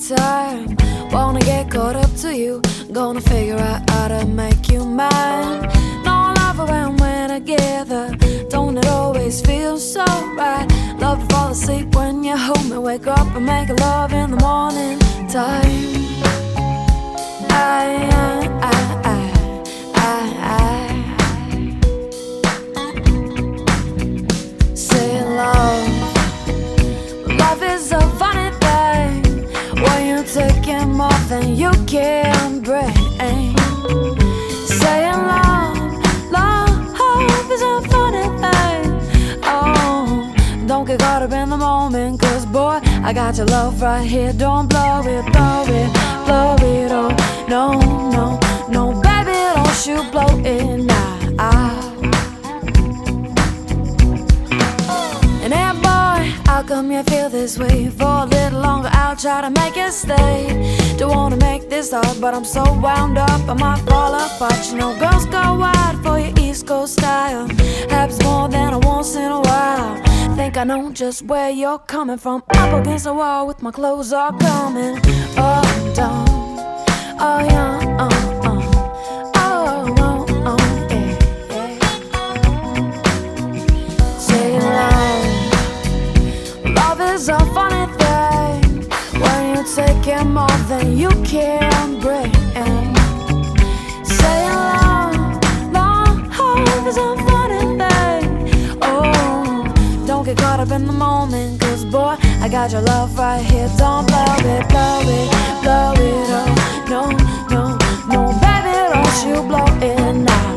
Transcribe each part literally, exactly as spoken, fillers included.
time. Wanna get caught up to you, gonna figure out how to make you mine. No love around when together, don't it always feel so right? Love to fall asleep when you hold me, wake up and make love in the morning time. I, I, I, I, I, I say love. Love is a funny thing when you take it more than you can bring. Saying love, love is a funny thing. Oh, don't get caught up in the moment, cause boy, I got your love right here. Don't blow it, blow it, blow it. Oh, no, no, no, baby, don't you blow it now. And hey boy, how come you feel this way? For a little longer, I'll try to make it stay. Don't wanna make this hard, but I'm so wound up, I might fall apart. You know, girls go wide for your East Coast style. Happens more than a once in a while. Think I know just where you're coming from. Up against the wall with my clothes all coming undone. Oh yeah, uh, uh. Oh, oh, oh, yeah, yeah. Say love, love is a funny thing when you take it more than you can bring. Say love, love is a funny thing. Oh, don't get caught up in the moment, cause boy, I got your love right here. Don't blow it, blow it, blow it. Oh, no, no, no, baby, don't you blow it now.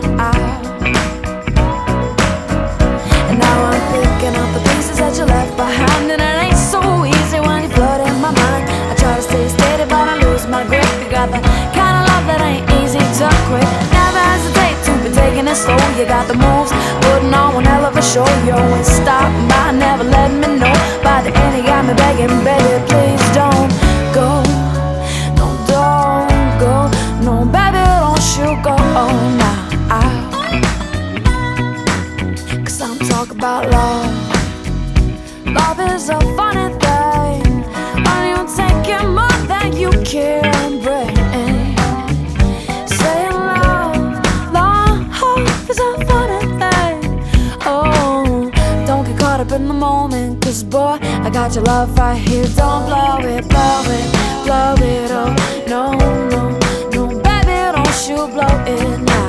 And now I'm picking up the pieces that you left behind, and it ain't so easy when you flood in my mind. I try to stay steady, but I lose my grip. You got the kind of love that ain't easy to quit. Never hesitate to be taking it slow. You got the moves, putting on one hell of a show. You always stopping by, never letting me know. By the end, you got me begging, baby, please don't go. No, don't go. No, baby, don't you go now. Cause I'm talking about love. Love is a funny thing when you take it more than you can bring. Saying love, love is a funny thing. Oh, don't get caught up in the moment, cause boy, I got your love right here. Don't blow it, blow it, blow it. Oh, no, no, no, baby, don't you blow it now.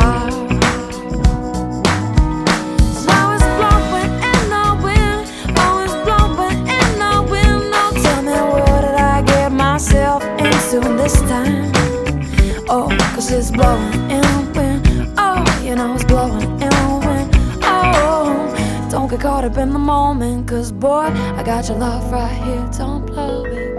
This time, oh, cause it's blowing in the wind. Oh, you know it's blowing in the wind. Oh, don't get caught up in the moment, cause boy, I got your love right here. Don't blow it.